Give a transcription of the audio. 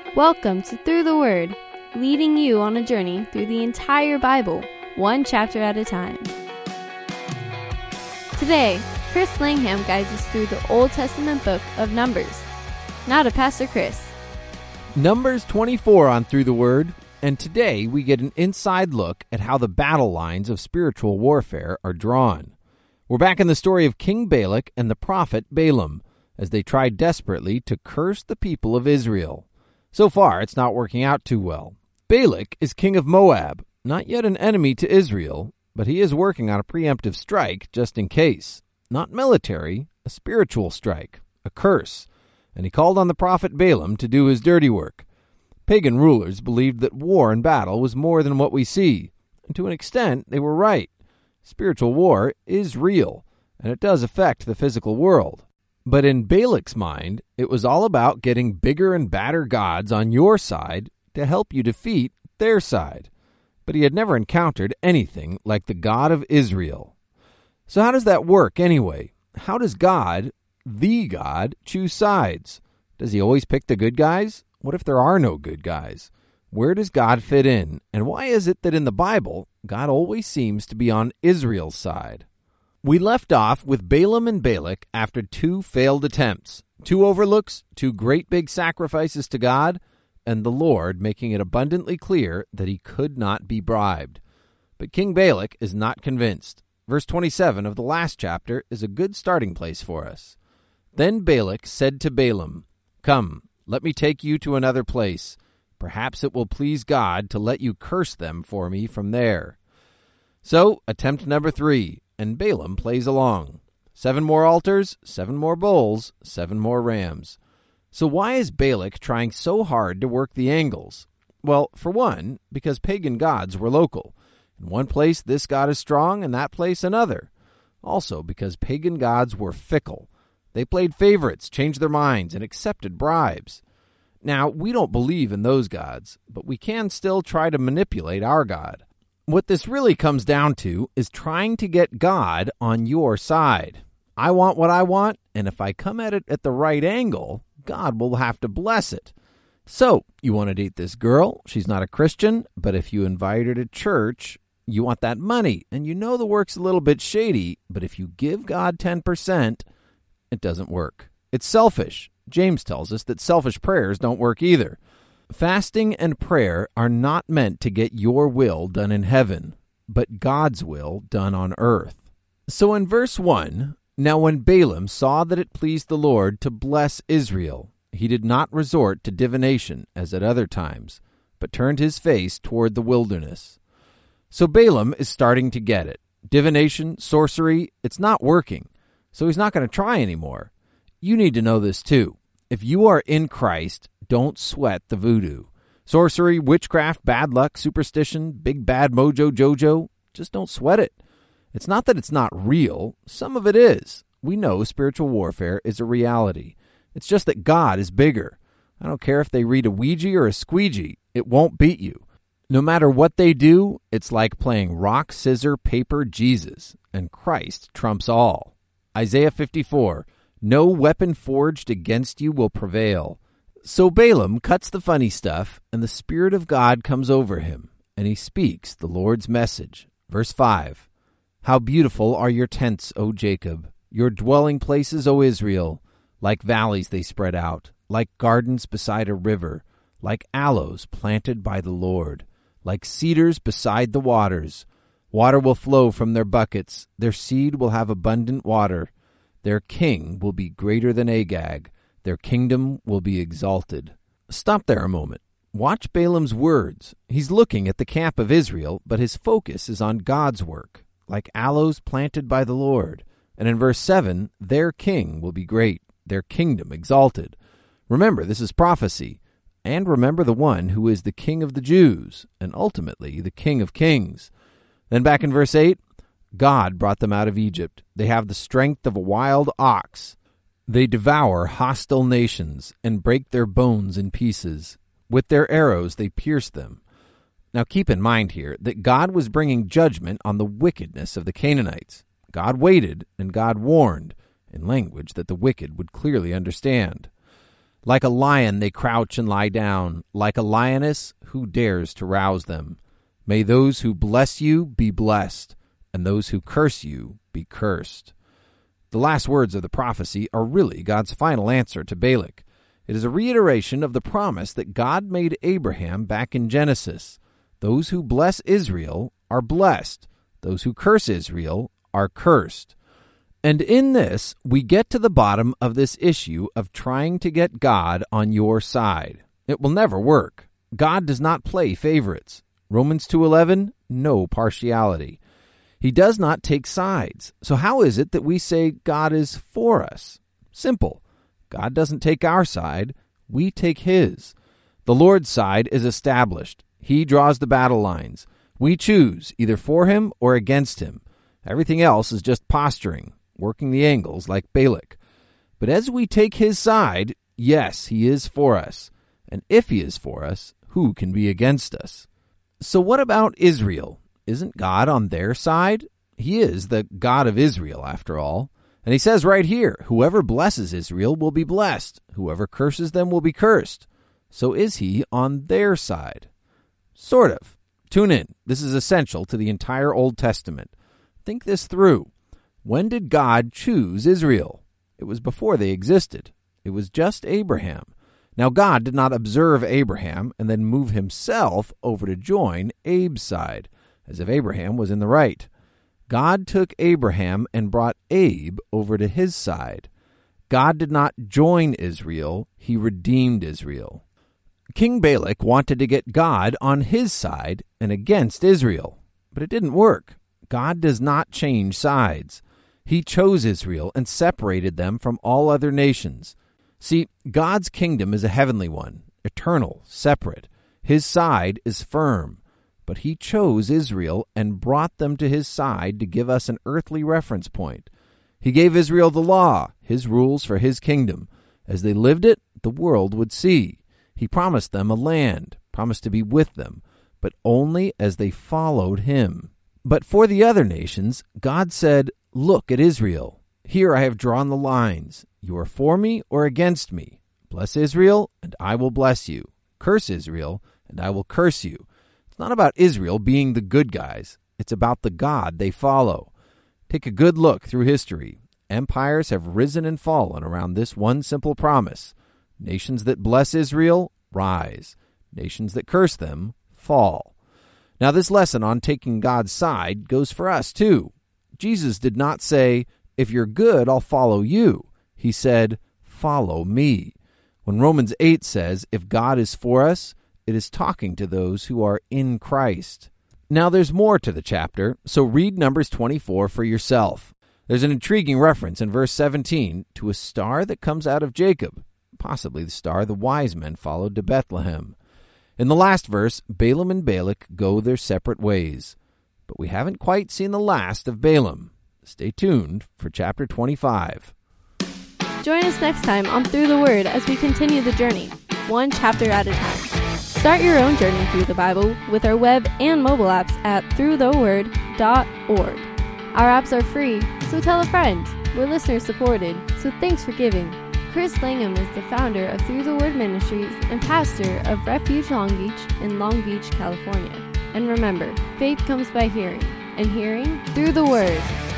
Welcome to Through the Word, leading you on a journey through the entire Bible, one chapter at a time. Today, Chris Langham guides us through the Old Testament book of Numbers. Now to Pastor Chris. Numbers 24 on Through the Word, and today we get an inside look at how the battle lines of spiritual warfare are drawn. We're back in the story of King Balak and the prophet Balaam, as they try desperately to curse the people of Israel. So far, it's not working out too well. Balak is king of Moab, not yet an enemy to Israel, but he is working on a preemptive strike just in case. Not military, a spiritual strike, a curse, and he called on the prophet Balaam to do his dirty work. Pagan rulers believed that war and battle was more than what we see, and to an extent, they were right. Spiritual war is real, and it does affect the physical world. But in Balak's mind, it was all about getting bigger and badder gods on your side to help you defeat their side. But he had never encountered anything like the God of Israel. So how does that work anyway? How does God, the God, choose sides? Does he always pick the good guys? What if there are no good guys? Where does God fit in? And why is it that in the Bible, God always seems to be on Israel's side? We left off with Balaam and Balak after two failed attempts, two overlooks, two great big sacrifices to God, and the Lord making it abundantly clear that he could not be bribed. But King Balak is not convinced. Verse 27 of the last chapter is a good starting place for us. Then Balak said to Balaam, "Come, let me take you to another place. Perhaps it will please God to let you curse them for me from there." So, attempt number 3. And Balaam plays along. 7 more altars, 7 more bulls, 7 more rams. So why is Balak trying so hard to work the angles? Well, for one, because pagan gods were local. In one place this god is strong, and that place another. Also because pagan gods were fickle. They played favorites, changed their minds, and accepted bribes. Now, we don't believe in those gods, but we can still try to manipulate our God. What this really comes down to is trying to get God on your side. I want what I want, and if I come at it at the right angle, God will have to bless it. So, you want to date this girl, she's not a Christian, but if you invite her to church, you want that money, and you know the work's a little bit shady, but if you give God 10%, it doesn't work. It's selfish. James tells us that selfish prayers don't work either. Fasting and prayer are not meant to get your will done in heaven, but God's will done on earth. So in verse 1, now when Balaam saw that it pleased the Lord to bless Israel, he did not resort to divination as at other times, but turned his face toward the wilderness. So Balaam is starting to get it. Divination, sorcery, it's not working, so he's not going to try anymore. You need to know this too. If you are in Christ, don't sweat the voodoo. Sorcery, witchcraft, bad luck, superstition, big bad mojo jojo, just don't sweat it. It's not that it's not real. Some of it is. We know spiritual warfare is a reality. It's just that God is bigger. I don't care if they read a Ouija or a squeegee. It won't beat you. No matter what they do, it's like playing rock, scissor, paper, Jesus, and Christ trumps all. Isaiah 54, no weapon forged against you will prevail. So Balaam cuts the funny stuff, and the Spirit of God comes over him, and he speaks the Lord's message. Verse 5, how beautiful are your tents, O Jacob, your dwelling places, O Israel. Like valleys they spread out, like gardens beside a river, like aloes planted by the Lord, like cedars beside the waters. Water will flow from their buckets, their seed will have abundant water. Their king will be greater than Agag. Their kingdom will be exalted. Stop there a moment. Watch Balaam's words. He's looking at the camp of Israel, but his focus is on God's work, like aloes planted by the Lord. And in verse 7, their king will be great, their kingdom exalted. Remember, this is prophecy. And remember the one who is the King of the Jews, and ultimately the King of Kings. Then back in verse 8, God brought them out of Egypt. They have the strength of a wild ox. They devour hostile nations and break their bones in pieces. With their arrows they pierce them. Now keep in mind here that God was bringing judgment on the wickedness of the Canaanites. God waited and God warned in language that the wicked would clearly understand. Like a lion they crouch and lie down. Like a lioness, who dares to rouse them? May those who bless you be blessed, and those who curse you be cursed. The last words of the prophecy are really God's final answer to Balak. It is a reiteration of the promise that God made Abraham back in Genesis. Those who bless Israel are blessed. Those who curse Israel are cursed. And in this, we get to the bottom of this issue of trying to get God on your side. It will never work. God does not play favorites. Romans 2:11, no partiality. He does not take sides. So how is it that we say God is for us? Simple. God doesn't take our side. We take his. The Lord's side is established. He draws the battle lines. We choose either for him or against him. Everything else is just posturing, working the angles like Balak. But as we take his side, yes, he is for us. And if he is for us, who can be against us? So what about Israel? Isn't God on their side? He is the God of Israel, after all. And he says right here, whoever blesses Israel will be blessed. Whoever curses them will be cursed. So is he on their side? Sort of. Tune in. This is essential to the entire Old Testament. Think this through. When did God choose Israel? It was before they existed. It was just Abraham. Now, God did not observe Abraham and then move himself over to join Abe's side, as if Abraham was in the right. God took Abraham and brought Abe over to his side. God did not join Israel, he redeemed Israel. King Balak wanted to get God on his side and against Israel, but it didn't work. God does not change sides. He chose Israel and separated them from all other nations. See, God's kingdom is a heavenly one, eternal, separate. His side is firm. But he chose Israel and brought them to his side to give us an earthly reference point. He gave Israel the law, his rules for his kingdom. As they lived it, the world would see. He promised them a land, promised to be with them, but only as they followed him. But for the other nations, God said, "Look at Israel. Here I have drawn the lines. You are for me or against me. Bless Israel, and I will bless you. Curse Israel, and I will curse you." It's not about Israel being the good guys. It's about the God they follow. Take a good look through history. Empires have risen and fallen around this one simple promise. Nations that bless Israel, rise. Nations that curse them, fall. Now, this lesson on taking God's side goes for us, too. Jesus did not say, "If you're good, I'll follow you." He said, "Follow me." When Romans 8 says, if God is for us, it is talking to those who are in Christ. Now, there's more to the chapter, so read Numbers 24 for yourself. There's an intriguing reference in verse 17 to a star that comes out of Jacob, possibly the star the wise men followed to Bethlehem. In the last verse, Balaam and Balak go their separate ways. But we haven't quite seen the last of Balaam. Stay tuned for chapter 25. Join us next time on Through the Word as we continue the journey, one chapter at a time. Start your own journey through the Bible with our web and mobile apps at throughtheword.org. Our apps are free, so tell a friend. We're listener supported, so thanks for giving. Chris Langham is the founder of Through the Word Ministries and pastor of Refuge Long Beach in Long Beach, California. And remember, faith comes by hearing, and hearing through the Word.